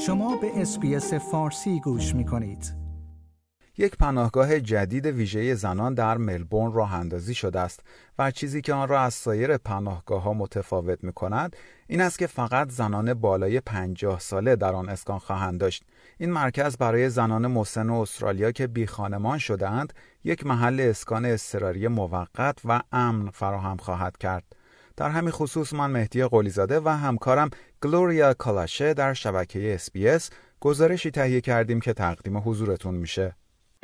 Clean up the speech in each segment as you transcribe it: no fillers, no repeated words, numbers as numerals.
شما به اس‌بی‌اس فارسی گوش می‌کنید. یک پناهگاه جدید ویژه زنان در ملبورن راه اندازی شده است و چیزی که آن را از سایر پناهگاه‌ها متفاوت می‌کند این است که فقط زنان بالای 50 ساله در آن اسکان خواهند داشت. این مرکز برای زنان مسن استرالیا که بی‌خانمان شده‌اند یک محل اسکان اضطراری موقت و امن فراهم خواهد کرد. در همین خصوص من مهدی قلی‌زاده و همکارم گلوریا کالاشه در شبکه اس‌بی‌اس گزارشی تهیه کردیم که تقدیم حضورتون میشه.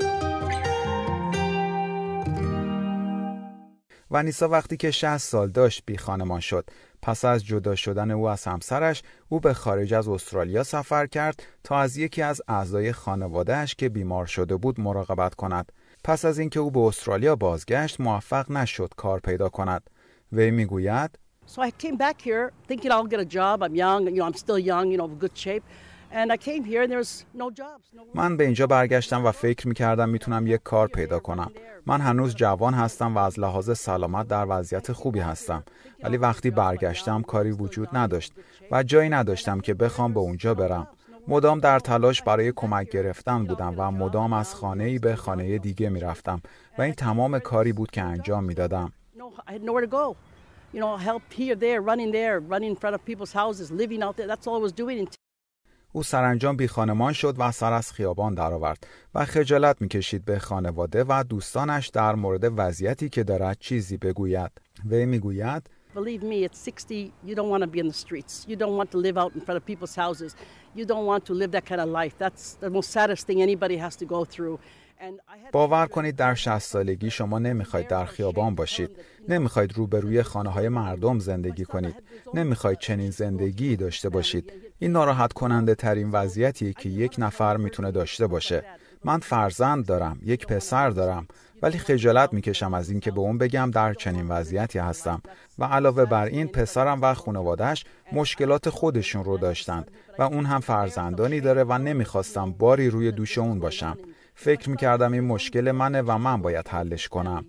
ونیسا وقتی که 60 سال داشت بی خانمان شد. پس از جدا شدن او از همسرش، او به خارج از استرالیا سفر کرد تا از یکی از اعضای خانواده‌اش که بیمار شده بود مراقبت کند. پس از اینکه او به استرالیا بازگشت، موفق نشد کار پیدا کند. وی میگوید So I came back here thinking I'll get a job. I'm young, I'm still young, good shape. And I came here and there's no jobs. من به اینجا برگشتم و فکر می‌کردم میتونم یک کار پیدا کنم. من هنوز جوان هستم و از لحاظ سلامت در وضعیت خوبی هستم. ولی وقتی برگشتم کاری وجود نداشت و جایی نداشتم که بخوام به اونجا برم. مدام در تلاش برای کمک گرفتن بودم و مدام از خانه‌ای به خانه دیگه میرفتم و این تمام کاری بود که انجام میدادم. Help here, there, running in front of people's houses, living out there. That's all I was doing. او سرانجام بی خانمان شد و سر از خیابان درآورد و خجالت می‌کشید به خانواده و دوستانش در مورد وضعیتی که دارد چیزی بگوید. وی میگوید Believe me, at 60, you don't want to be in the streets. You don't want to live out in front of people's houses. You don't want to live that kind of life. That's the most saddest thing anybody has to go through. باور کنید در 60 سالگی شما نمیخواید در خیابان باشید. نمیخواید روبروی خانه‌های مردم زندگی کنید. نمیخواید چنین زندگی داشته باشید. این ناراحت کننده ترین وضعیتیه که یک نفر میتونه داشته باشه. من فرزند دارم، یک پسر دارم، ولی خجالت میکشم از این که به اون بگم در چنین وضعیتی هستم. و علاوه بر این پسرم و خانواده‌اش مشکلات خودشون رو داشتند و اون هم فرزندانی داره و نمیخواستم باری روی دوش اون باشم. فکر می‌کردم این مشکل منه و من باید حلش کنم.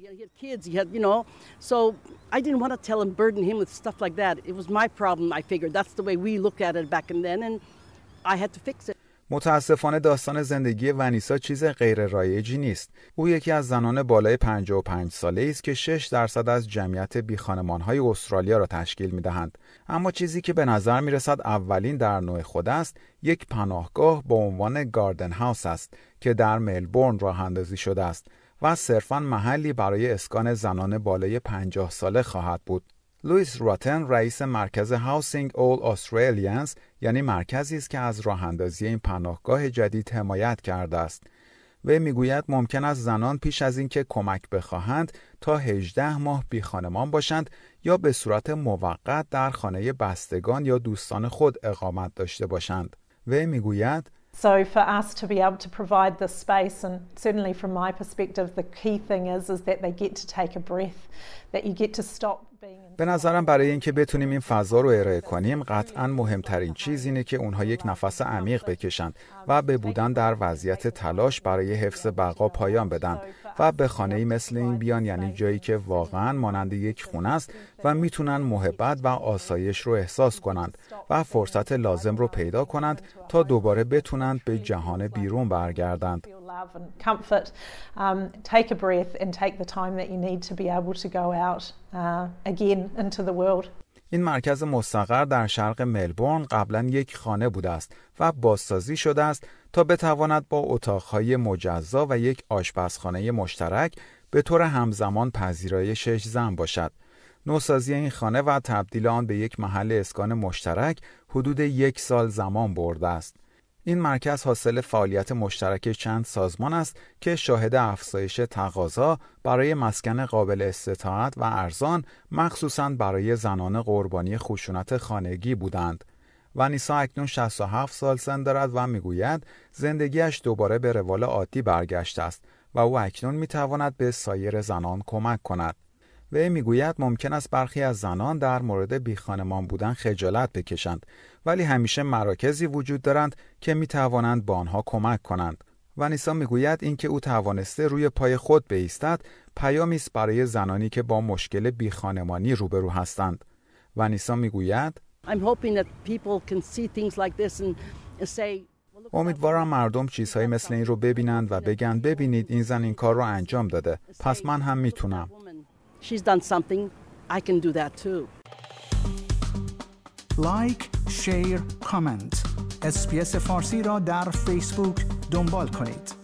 So I didn't want to tell him, burden him with stuff like that. It was my problem, I figured. That's the way we looked at it back then and I had to fix it. متاسفانه داستان زندگی ونیسا چیز غیر رایجی نیست. او یکی از زنان بالای 55 ساله‌ای است که 6% از جمعیت بیخانمان‌های استرالیا را تشکیل می‌دهند. اما چیزی که به نظر می‌رسد اولین در نوع خود است، یک پناهگاه با عنوان گاردن هاوس است که در ملبورن راه اندازی شده است و صرفاً محلی برای اسکان زنان بالای 50 ساله خواهد بود. لوئیس راتن رئیس مرکز هاوسینگ اول استرالیانز یعنی مرکزی است که از راه اندازی این پناهگاه جدید حمایت کرده است. وی میگوید ممکن است زنان پیش از اینکه کمک بخواهند تا 18 ماه بی خانمان باشند یا به صورت موقت در خانه بستگان یا دوستان خود اقامت داشته باشند. وی میگوید So for us to be able to provide this space, and certainly from my perspective, the key thing is that they get to take a breath, that you get to stop being. به نظرم برای اینکه بتونیم این فضا رو ارائه کنیم قطعاً مهمترین چیز اینه که اونها یک نفس عمیق بکشند و به بودن در وضعیت تلاش برای حفظ بقا پایان بدن و به خانه‌ای مثل این بیان، یعنی جایی که واقعاً مانند یک خونه است و میتونن محبت و آسایش رو احساس کنند و فرصت لازم رو پیدا کنند تا دوباره بتونند به جهان بیرون برگردند. Take a breath and take the time that you need to be able to go out again into the world. این مرکز مستقر در شرق ملبورن قبلا یک خانه بوده است و بازسازی شده است تا بتواند با اتاقهای مجزا و یک آشپزخانه مشترک به طور همزمان پذیرای 6 زن باشد. نوسازی این خانه و تبدیل آن به یک محل اسکان مشترک حدود 1 سال زمان برده است. این مرکز حاصل فعالیت مشترک چند سازمان است که شاهد افزایش تقاضا برای مسکن قابل استطاعت و ارزان مخصوصاً برای زنان قربانی خشونت خانگی بودند. ونیسا اکنون 67 سال سن دارد و میگوید زندگیش دوباره به روال عادی برگشته است و او اکنون میتواند به سایر زنان کمک کند. وی میگوید ممکن است برخی از زنان در مورد بیخانمان بودن خجالت بکشند، ولی همیشه مراکزی وجود دارند که میتوانند با آنها کمک کنند. ونیسا میگوید اینکه او توانسته روی پای خود بایستد پیامی است برای زنانی که با مشکل بیخانمانی روبرو هستند. ونیسا میگوید I'm hoping that people can see things like this and and say, امیدوارم مردم چیزهایی مثل این رو ببینند و بگن ببینید این زن این کار رو انجام داده، پس من هم میتونم. She's done something, I can do that too. لایک، شیر، کامنت. اس‌بی‌اس فارسی را در فیسبوک دنبال کنید.